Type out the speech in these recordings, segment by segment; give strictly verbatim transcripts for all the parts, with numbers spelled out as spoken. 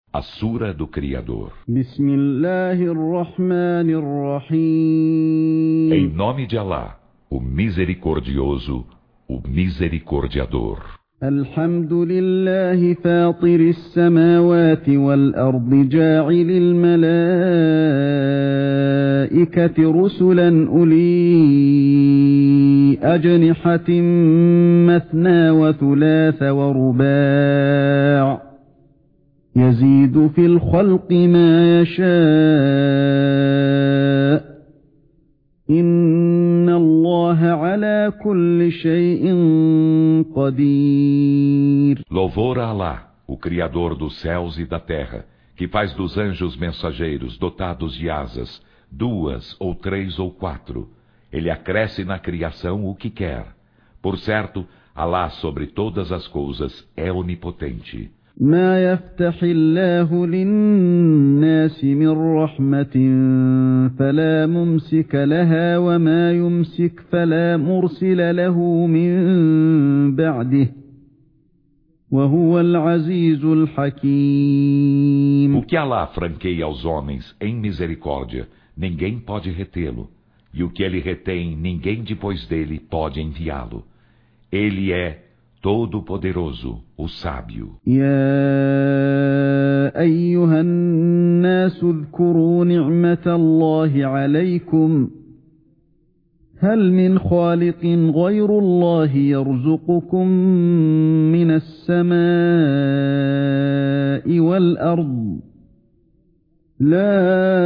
A Sura do Criador. Bismillahirrahmanirrahim. Em nome de Alá, o Misericordioso, o Misericordiador. Alhamdulillahi fatiris samawati wal ardi ja'ilil malaikati rusulan uli ajnihatin mathna wa thulatha wa ruba'. يزيد في الخلق ما يشاء إن الله على كل شيء قدير. Louvor a Alá, o Criador dos céus e da terra, que faz dos anjos mensageiros dotados de asas, duas ou três ou quatro. Ele acresce na criação o que quer. Por certo, Alá sobre todas as coisas é onipotente. ما يفتح الله للناس من رحمة فلا ممسك لها وما يمسك فلا مرسل له من بعده وهو العزيز الحكيم. O que Alá franqueia aos homens em misericórdia, ninguém pode retê-lo, e o que ele retém, ninguém depois dele pode enviá-lo. Ele é Todo-Poderoso, o Sábio. يا أيها الناس اذكروا نعمة الله عليكم هل من خالق غير الله يرزقكم من السماء والأرض لا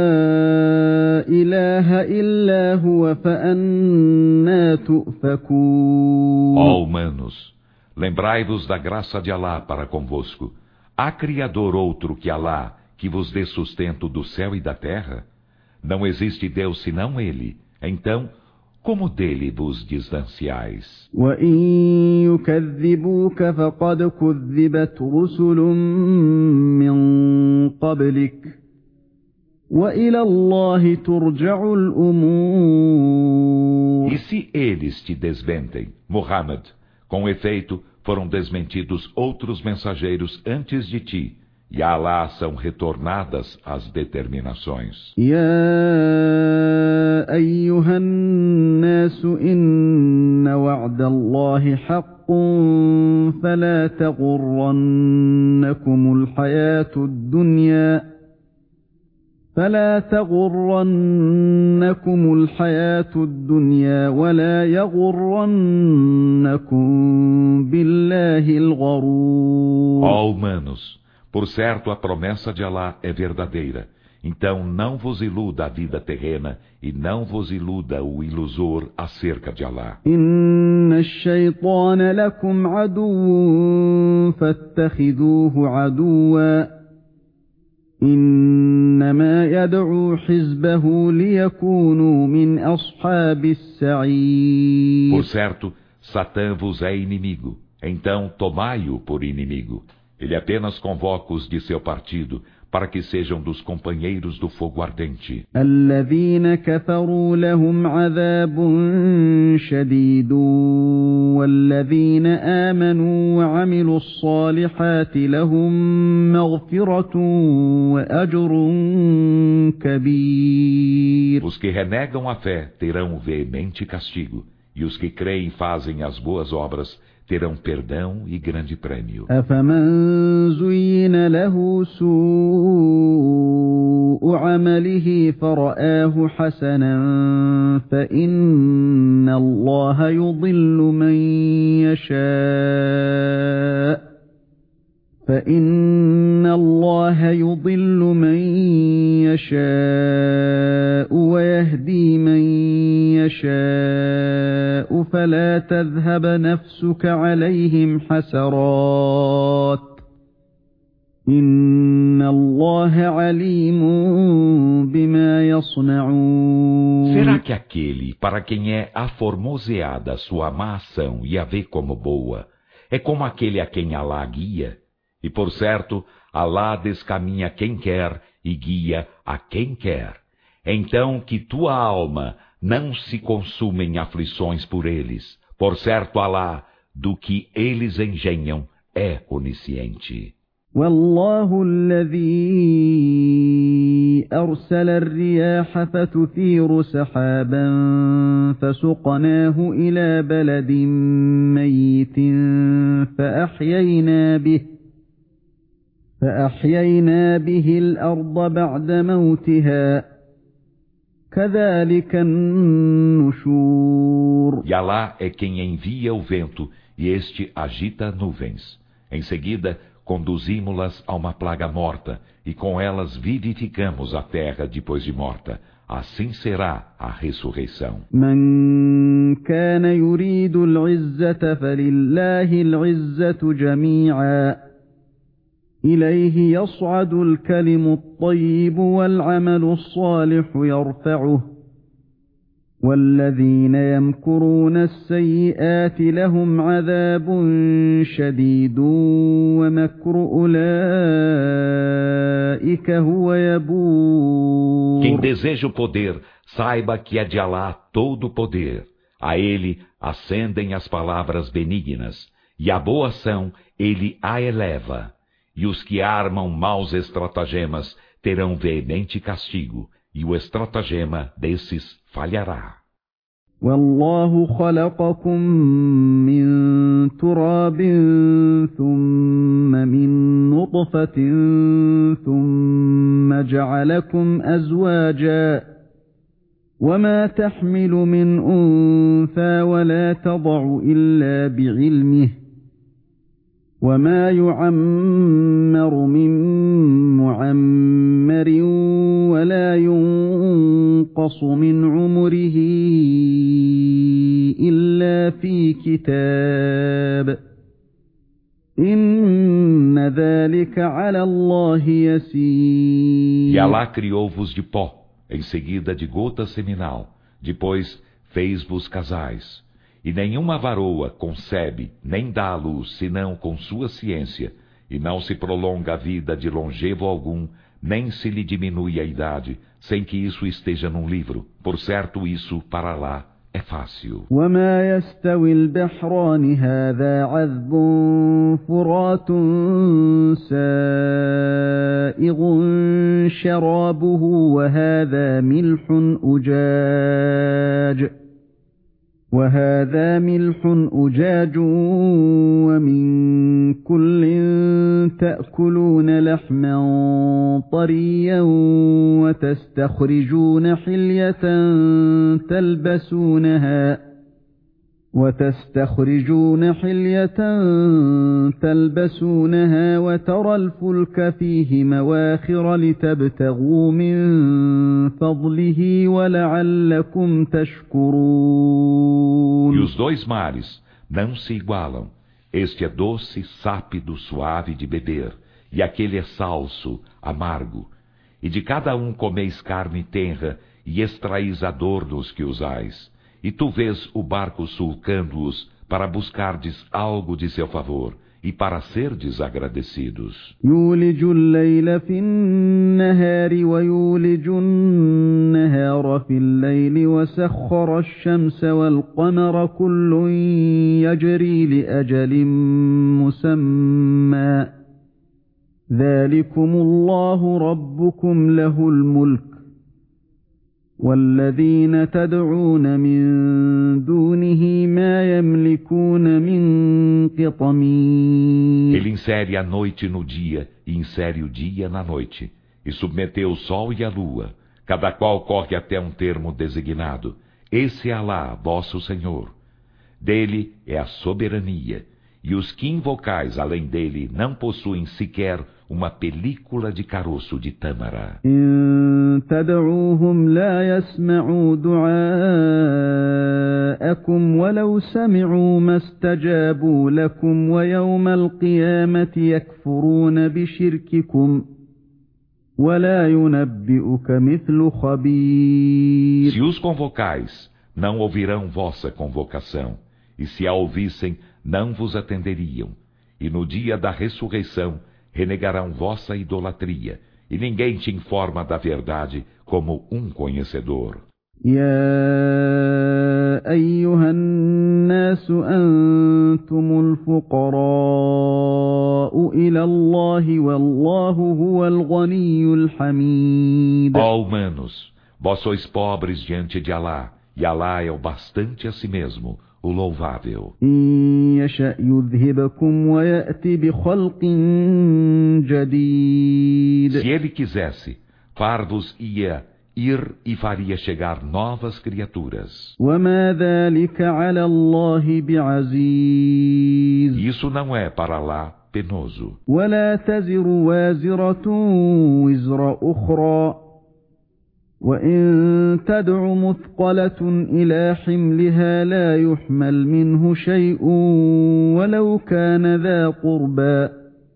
إله إلا هو فأنى تؤفكون. Ó humanos, lembrai-vos da graça de Alá para convosco. Há Criador outro que Alá, que vos dê sustento do céu e da terra? Não existe Deus senão Ele. Então, como dele vos distanciais? وَإِن يُكَذِّبُوكَ فَقَدْ كُذِّبَتْ رُسُلٌ مِّن قَبْلِكَ وَإِلَى اللَّهِ تُرْجَعُ الْأُمُورُ. E se eles te desmentem, Muhammad, com efeito, foram desmentidos outros mensageiros antes de ti, e a Alá são retornadas as determinações. يا أيها الناس إن وعد الله حق فلا تغرنكم الحياة الدنيا فلا تغرنكم الحياة الدنيا ولا يغرنكم بالله الغرور. Ó humanos, por certo a promessa de Alá é verdadeira. Então não vos iluda a vida terrena e não vos iluda o ilusor acerca de Alá. إن الشيطان لكم عدو فاتخذوه عدوا إنما يدعو حزبه ليكونوا من أصحاب السعير. Por certo, Satã vos é inimigo, então tomai-o por inimigo. Ele apenas convoca os de seu partido para que sejam dos companheiros do fogo ardente. الذين كفروا لهم عذاب شديد والذين آمنوا وعملوا الصالحات لهم مغفرة وأجر كبير. Os que renegam a fé terão veemente castigo, e os que creem e fazem as boas obras terão perdão e grande prêmio. أفمن زين له سوء عمله فرآه حسنا فإن الله يضل من يشاء فإن الله يضل من يشاء ويهدي من يشاء فلا تذهب نفسك عليهم حسرات إن الله عليم بما يصنعون. Será que aquele para quem é aformoseada sua má ação e a vê como boa, é como aquele a quem Alá guia? E por certo, Alá descaminha quem quer e guia a quem quer. Então que tua alma não se consuma em aflições por eles. Por certo, Alá, do que eles engenham, é onisciente. والله الذي أرسل الرياح فتثير سحابا فسقناه إلى بلد ميت فأحيينا به فأحيينا به الأرض بعد موتها كذلك النشور. E Alá é quem envia o vento, e este agita nuvens. Em seguida, conduzimos-las a uma plaga morta, e com elas vivificamos a terra depois de morta. Assim será a ressurreição. من كان يريد العزة فلله العزة جميعا إليه يصعد الكلم الطيب والعمل الصالح يرفعه والذين يمكرون السيئات لهم عذاب شديد ومكر أولئك هو يبور. Quem deseja o poder, saiba que é de Alá todo o poder. A ele ascendem as palavras benignas, e a boa ação ele a eleva. E os que armam maus estratagemas terão veemente castigo, e o estratagema desses falhará. والله خلقكم من تراب ثم من نطفة ثم جعلكم أزواجا وما تحمل من أنثى ولا تضع إلا بعلمه وما يعمر من معمر ولا ينقص من عمره إلا في كتاب إن ذلك على الله يسير. E Alá criou-vos de pó, em seguida de gota seminal, depois fez-vos casais. E nenhuma varoa concebe, nem dá à luz, senão com sua ciência, e não se prolonga a vida de longevo algum, nem se lhe diminui a idade, sem que isso esteja num livro. Por certo, isso, para lá, é fácil. وما يستوي البحران هذا عذب فرات سائغ شرابه وهذا ملح أجاج وهذا ملح أجاج ومن كل تأكلون لحما طريا وتستخرجون حلية تلبسونها وتستخرجون حلية تلبسونها وترى الفلك فيه مواخر لتبتغوا من فضله ولعلكم تشكرون. E os dois mares não se igualam. Este é doce, sápido, suave de beber, e aquele é salso, amargo. E de cada um comeis carne tenra, e extraís a dor dos que usais. E tu vês o barco sulcando-os para buscardes algo de seu favor e para serdes agradecidos. يولج الليل في النهار ويولج النهار في الليل وسخر الشمس والقمر كل يجري لأجل مسمى ذلكم الله ربكم له الملك والذين تدعون من دونه ما يملكون من قطمير. Ele insere a noite no dia e insere o dia na noite, e submeteu o sol e a lua, cada qual corre até um termo designado. Esse é Alá, vosso Senhor. Dele é a soberania, e os que invocais além dele não possuem sequer uma película de caroço de tâmara. إن تدعوهم لا يسمعوا دعاءكم ولو سمعوا ما استجابوا لكم ويوم القيامة يكفرون بشرككم ولا ينبئك مثل خبير. Se os convocais, não ouvirão vossa convocação, e se a ouvissem, não vos atenderiam, e no dia da ressurreição renegarão vossa idolatria, e ninguém te informa da verdade como um conhecedor. يا أيها الناس أنتم الفقراء إلى الله والله هو الغني الحميد. Ó humanos, vós sois pobres diante de Alá, e Alá é o bastante a si mesmo, o louvável. إن يشأ يذهبكم ويأتي بخلق جديد. Se ele quisesse, far-vos-ia ir e faria chegar novas criaturas. وما ذلك على الله بعزيز. Isso não é para Alá penoso. ولا تزر وازرة وزر أخرى وإن تدع مثقلة إلى حملها لا يحمل منه شيء ولو كان ذا قربى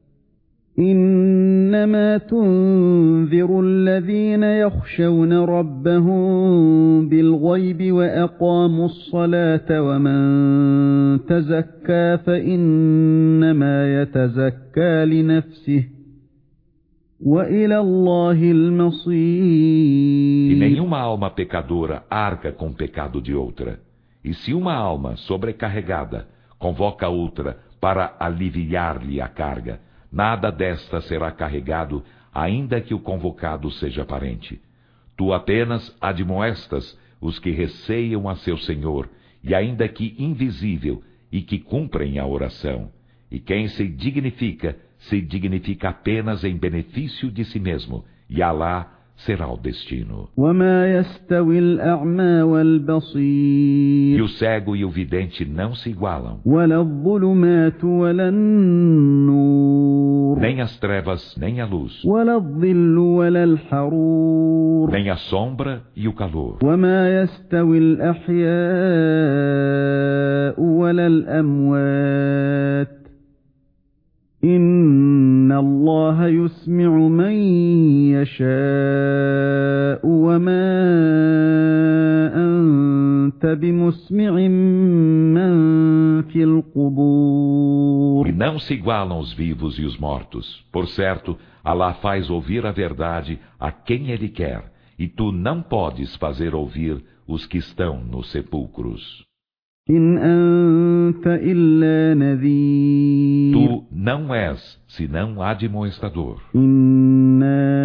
إنما تنذر الذين يخشون ربهم بالغيب وأقاموا الصلاة ومن تزكى فإنما يتزكى لنفسه وإلى الله المصير. E nenhuma alma pecadora arca com o pecado de outra. E se uma alma sobrecarregada convoca outra para aliviar-lhe a carga, nada desta será carregado, ainda que o convocado seja parente. Tu apenas admoestas os que receiam a seu Senhor, e ainda que invisível, e que cumprem a oração. E quem se dignifica, se dignifica apenas em benefício de si mesmo, e Alá será o destino. E o cego e o vidente não se igualam. Nem as trevas, nem a luz. Nem a sombra e o calor. إن الله يسمع من يشاء وما أنت بمسمع من في القبور. E não se igualam os vivos e os mortos. Por certo, Alá faz ouvir a verdade a quem Ele quer, e tu não podes fazer ouvir os que estão nos sepulcros. إن أنت إلا نذير. Tu não és, senão admoestador. إنا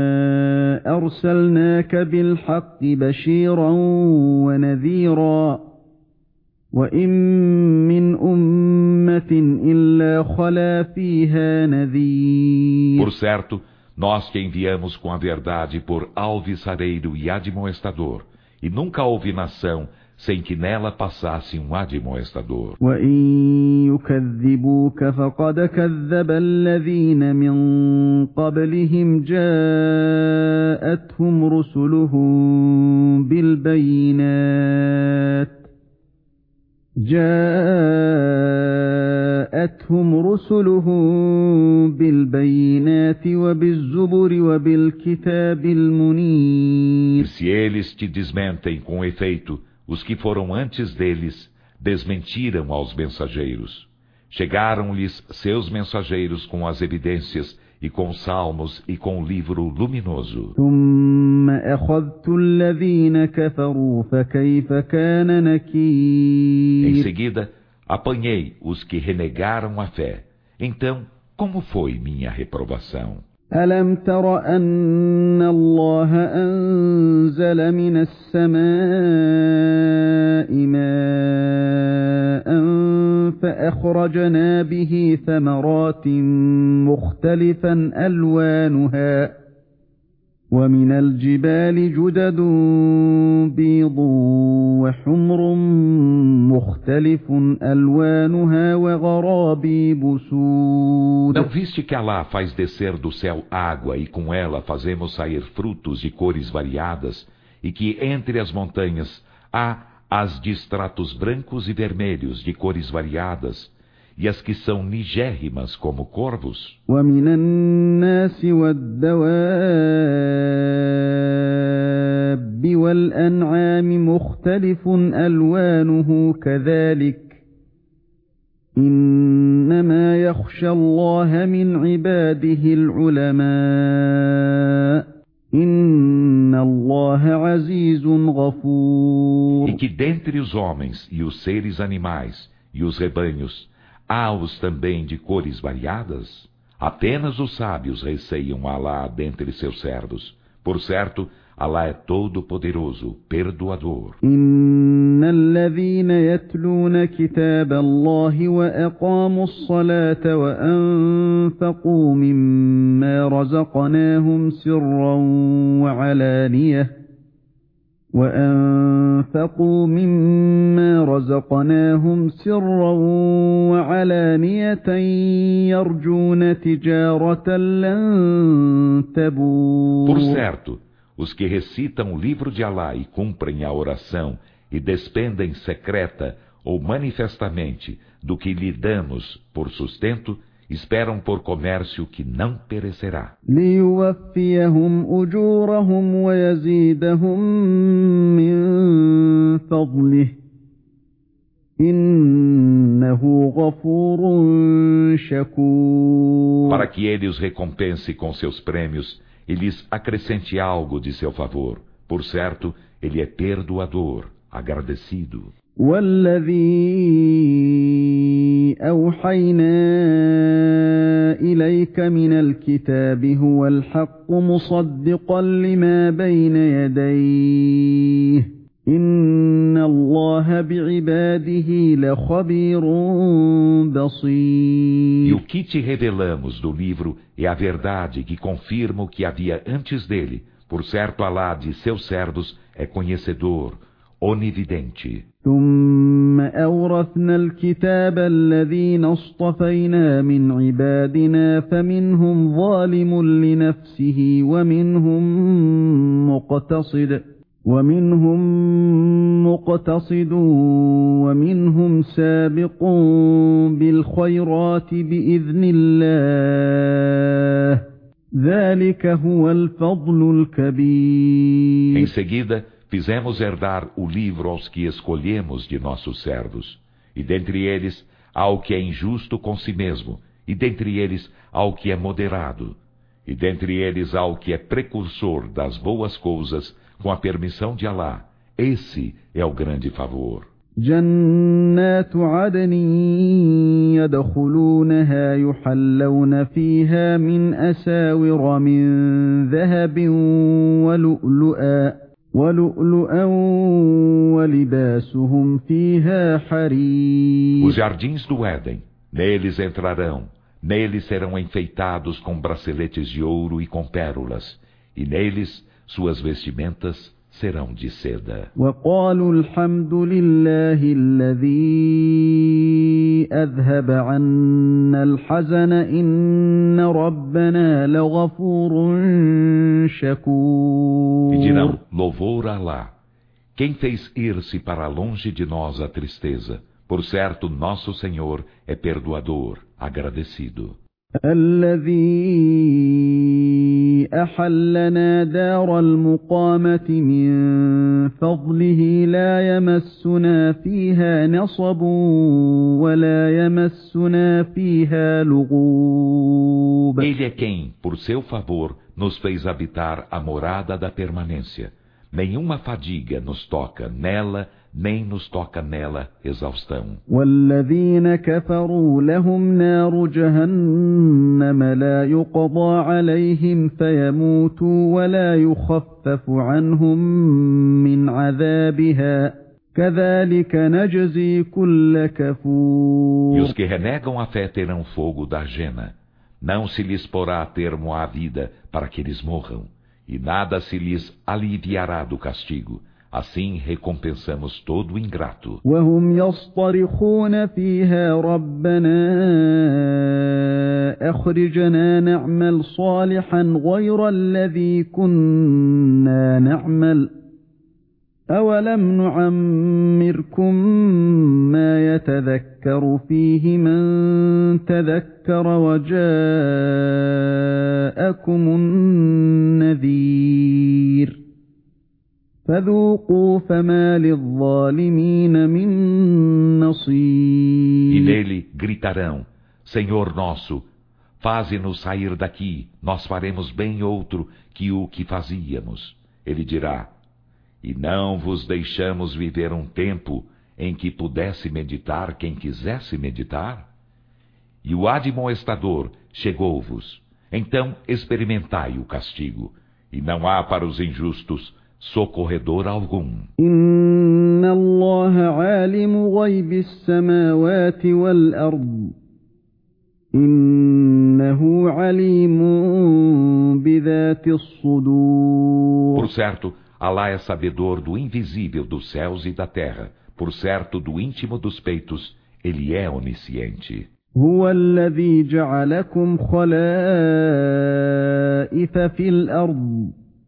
أرسلناك بالحق بشيرا ونذيرا وإن من أمة إلا خلا فيها نذير. Por certo, nós te enviamos com a verdade por alvissareiro e admoestador, e nunca houve nação sem que nela passasse um admoestador. وَإِن يُكَذِّبُوكَ فَقَدْ كَذَّبَ الَّذِينَ مِن قَبْلِهِمْ جَاءَتْهُمْ رُسُلُهُم بِالْبَيِّنَاتِ جاءتهم رسلهم بالبينات وبالزبر وبالكتاب المنير. E se eles te desmentem com efeito, os que foram antes deles desmentiram aos mensageiros. Chegaram-lhes seus mensageiros com as evidências e com salmos e com o livro luminoso. ثم أخذت الذين كفروا فكيف كان نكير. Em seguida, apanhei os que renegaram a fé. Então, como foi minha reprovação? ألم تر أن الله أنزل من السماء ماء فأخرجنا به ثمرات مختلفا ألوانها ومن الجبال جدد بيض وحمر مختلف ألوانها وغرابيب سود. Não viste que Alá faz descer do céu água e com ela fazemos sair frutos de cores variadas e que entre as montanhas há as de estratos brancos e vermelhos de cores variadas e as que são nigérrimas como corvos. ومن الناس والدواب والأنعام مختلف ألوانه كذلك إنما يخشى الله من عباده العلماء إن الله الله عزيز غفور. E que dentre os homens e os seres animais e os rebanhos, há-os também de cores variadas? Apenas os sábios receiam Alá dentre seus servos. Por certo, Alá é todo-poderoso, perdoador. إن الذين يتلون كتاب الله وأقاموا الصلاة وأنفقوا مما رزقناهم سرا وعلانية وأنفقوا مما رزقناهم سرا وعلانية يرجون تجارة لن تبور. Por certo, os que recitam o livro de Alá e cumprem a oração e despendem secreta ou manifestamente do que lhe damos por sustento, esperam por comércio que não perecerá. ليوفيهم أجورهم ويزيدهم من فضله إنه غفور شكور. Para que ele os recompense com seus prêmios e lhes acrescente algo de seu favor. Por certo, ele é perdoador, agradecido. والذي أوحينا إليك من الكتاب هو الحق مصدقا لما بين يديه إن الله بعباده لخبير بصير. E o que te revelamos do livro é a verdade que confirma o que havia antes dele. Por certo, Alá de seus servos é conhecedor, onividente. ثم أورثنا الكتاب الذين اصطفينا من عبادنا فمنهم ظالم لنفسه ومنهم مقتصد ومنهم مقتصد ومنهم سابق بالخيرات بإذن الله ذلك هو الفضل الكبير. Em seguida, fizemos herdar o livro aos que escolhemos de nossos servos. E dentre eles há o que é injusto com si mesmo, e dentre eles há o que é moderado. E dentre eles há o que é precursor das boas coisas, com a permissão de Alá. Esse é o grande favor. جنات عدن يدخلونها يحلون فيها من أساور من ذهب ولؤلؤا ولؤلؤا ولباسهم فيها حرير. Os jardins do Éden, neles entrarão, neles serão enfeitados com braceletes de ouro e com pérolas, e neles suas vestimentas serão de seda. وقالوا الحمد لله الذي أذهب عنا الحزن إن ربنا لغفور شكور. E dirão, louvor a Alá, quem fez ir-se para longe de nós a tristeza. Por certo, nosso Senhor é perdoador, agradecido. الذي أحلنا دار المقامة من فضله لا يمسنا فيها نصب ولا يمسنا فيها لغوب. Ele é quem, por seu favor, nos fez habitar a morada da permanência. Nenhuma fadiga nos toca nela, nem nos toca nela exaustão. والذين كفروا لهم نار جهنم لا يقضى عليهم فيموتوا ولا يخفف عنهم من عذابها كذلك نجزي كل كفور. E os que renegam a fé terão fogo da jena. Não se lhes porá termo à vida para que eles morram, e nada se lhes aliviará do castigo. Assim recompensamos todo o ingrato. وهم يصطرخون فيها ربنا أخرجنا نعمل صالحا غير الذي كنا نعمل أولم نعمركم ما يتذكر فيه من تذكر وجاءكم النذير فذوقوا فما للظالمين من نصير. E nele gritarão, Senhor nosso, faze-nos sair daqui, nós faremos bem outro que o que fazíamos. Ele dirá, E não vos deixamos viver um tempo em que pudesse meditar quem quisesse meditar? E o admoestador chegou-vos, então experimentai o castigo, e não há para os injustos socorredor algum. Inna Allah alimu ghaybi as-samawati wal-ard. Innahu alimun bidhati as-sudur. Por certo, Alá é sabedor do invisível dos céus e da terra. Por certo, do íntimo dos peitos, ele é onisciente. هو الذي جعلكم خلائف في الأرض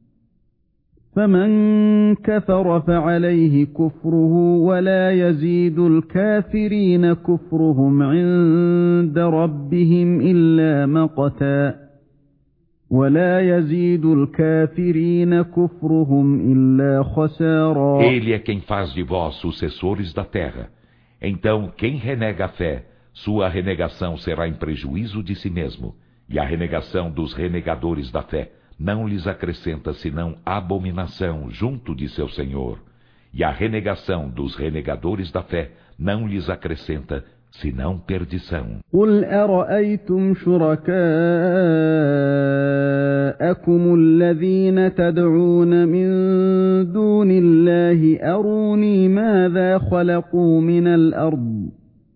فمن كفر فعليه كفره ولا يزيد الكافرين كفرهم عند ربهم إلا مقتا ولا يزيد الكافرين كفرهم إلا خسارا. Ele é quem faz de vós sucessores da terra. Então, quem renega a fé, sua renegação será em prejuízo de si mesmo, e a renegação dos renegadores da fé não lhes acrescenta senão abominação junto de seu Senhor, e a renegação dos renegadores da fé não lhes acrescenta senão perdição. قل أرأيتم شركاءكم الذين تدعون من دون الله أروني ماذا خلقوا من الأرض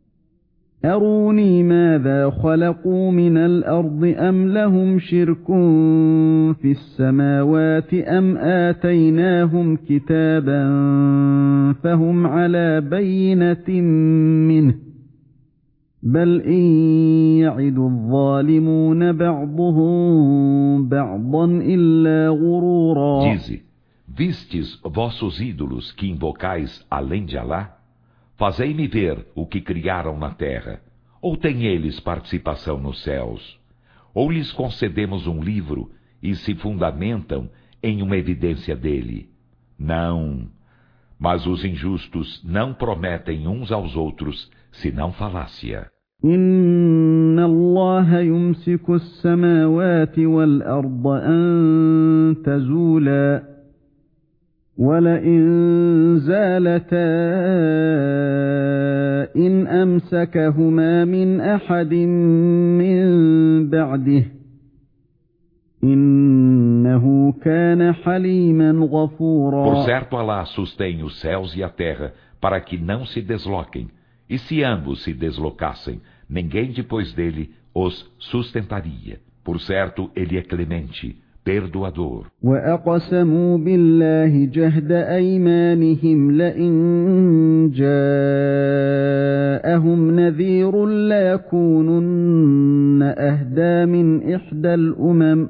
أروني ماذا خلقوا من الأرض أم لهم شرك في السماوات أم آتيناهم كتابا فهم على بينة منه بل إن يعد الظالمون بعضهم بعضا إلا غرورا. Dize, vistes vossos ídolos que invocais além de Alá? Fazei-me ver o que criaram na terra. Ou têm eles participação nos céus? Ou lhes concedemos um livro e se fundamentam em uma evidência dele? Não. Mas os injustos não prometem uns aos outros, senão falácia. Inna Allah yumsiku as-samawati wal-arda an tazula ولئن زالتا إن أمسكهما من أحد من بعده إنه كان حليما غفورا. Por certo, Alá sustém os céus e a terra para que não se desloquem, e se ambos se deslocassem, ninguém depois dele os sustentaria. Por certo, ele é clemente, perdoador. وَأَقْسَمُوا بِاللَّهِ جَهْدَ أَيْمَانِهِمْ لَئِن جَاءَهُمْ نَذِيرٌ لَيَكُونُنَّ أَهْدَى مِنْ إِحْدَى الْأُمَمِ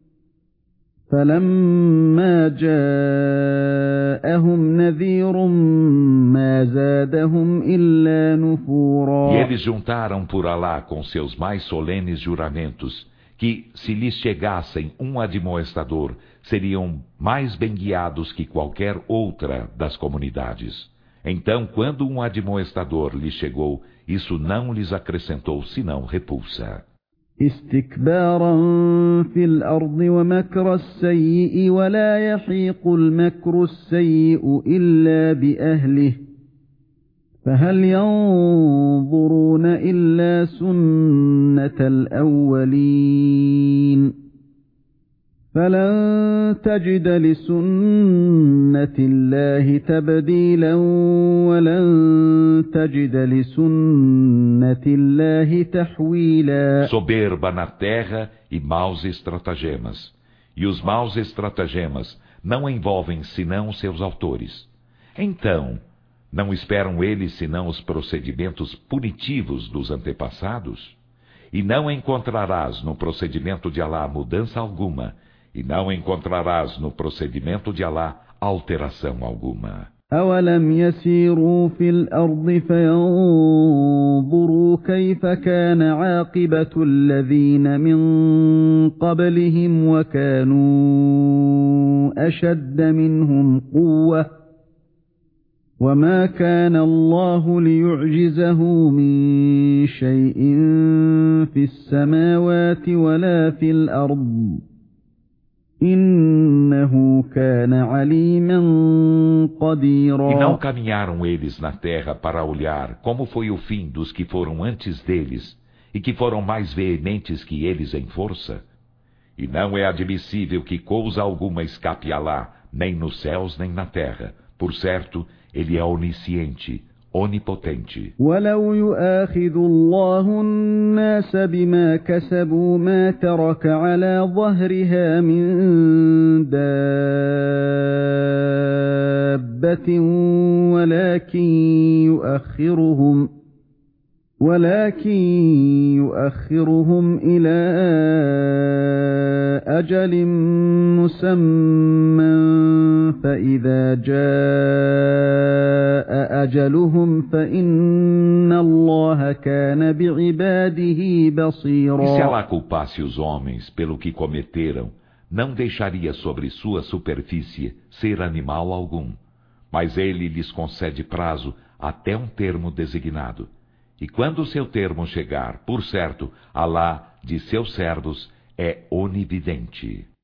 فَلَمَّا جَاءَهُمْ نَذِيرٌ مَا زَادَهُمْ إِلَّا نُفُورًا. E eles juntaram por Alá com seus mais solenes juramentos que, se lhes chegassem um admoestador, seriam mais bem guiados que qualquer outra das comunidades. Então, quando um admoestador lhes chegou, isso não lhes acrescentou senão repulsa. استكبارا في الأرض ومكر السيء ولا يحيق المكر السيء إلا بأهله فهل ينظرون إلا سنة الأولين فلن تجد لسنة الله تبديلا ولن تجد لسنة الله تحويلا. Soberba na terra e maus estratagemas. E os maus estratagemas não envolvem senão seus autores. Então, não esperam eles senão os procedimentos punitivos dos antepassados? E não encontrarás no procedimento de Alá mudança alguma, e não encontrarás no procedimento de Alá alteração alguma. أَوَلَمْ يَسِيرُوا فِي الْأَرْضِ فَيَنظُرُوا كَيْفَ كَانَ عَاقِبَةُ الَّذِينَ مِنْ قَبْلِهِمْ وَكَانُوا أَشَدَّ مِنْهُمْ قُوَّةً وَمَا كَانَ اللَّهُ لِيُعْجِزَهُ مِنْ شَيْءٍ فِي السَّمَاوَاتِ وَلَا فِي الْأَرْضِ إِنَّهُ كَانَ عَلِيمًا قديرا. E não caminharam eles na terra para olhar como foi o fim dos que foram antes deles, e que foram mais veementes que eles em força? E não é admissível que coisa alguma escape a Alá, nem nos céus nem na terra. Por certo, ele é onisciente, onipotente. ولو يؤاخذ الله الناس بما كسبوا ما ترك على ظهرها من دابة ولكن يؤخرهم ولكن يؤخرهم إلى أجل مسمى فإذا جاء أجلهم فإن الله كان بعباده بصيرا. E se Alá culpasse os homens pelo que cometeram, não deixaria sobre sua superfície ser animal algum, mas ele lhes concede prazo até um termo designado. E quando o seu termo chegar, por certo, Alá de seus servos é onividente.